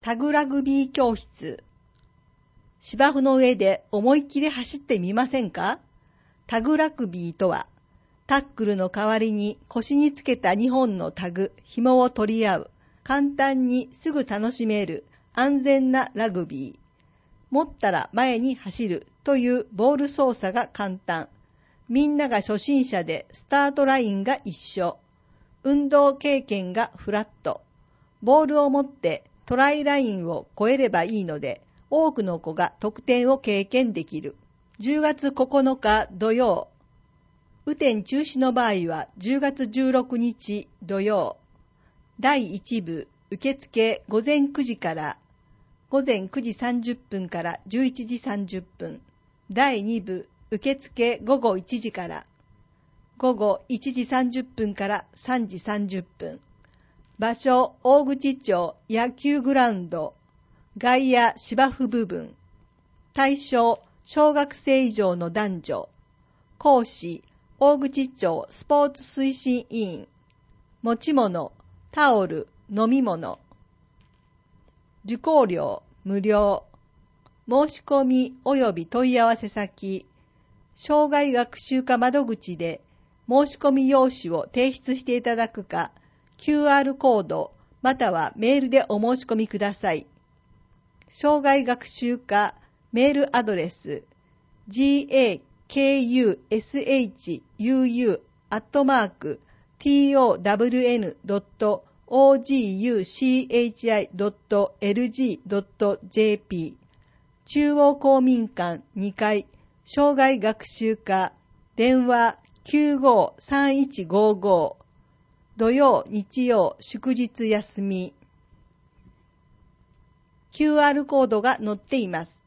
タグラグビー教室。芝生の上で思いっきり走ってみませんか？タグラグビーとは、タックルの代わりに腰につけた2本のタグ、紐を取り合う、簡単にすぐ楽しめる安全なラグビー。持ったら前に走るというボール操作が簡単。みんなが初心者でスタートラインが一緒。運動経験がフラット。ボールを持ってトライラインを越えればいいので、多くの子が得点を経験できる。10月9日土曜。雨天中止の場合は10月16日土曜。第1部受付午前9時から午前9時30分から11時30分。第2部受付午後1時から午後1時30分から3時30分。場所大口町野球グラウンド。外野芝生部分。対象小学生以上の男女。講師大口町スポーツ推進委員。持ち物タオル飲み物。受講料無料。申し込み及び問い合わせ先。障害学習課窓口で申し込み用紙を提出していただくか、QR コードまたはメールでお申し込みください。障害学習課メールアドレス gakushuu@town.oguchi.lg.jp 中央公民館2階障害学習課電話953155土曜日曜祝日休み QR コードが載っています。